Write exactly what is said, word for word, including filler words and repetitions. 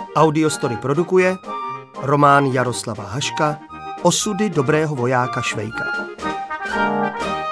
Audiostory produkuje román Jaroslava Haška Osudy dobrého vojáka Švejka.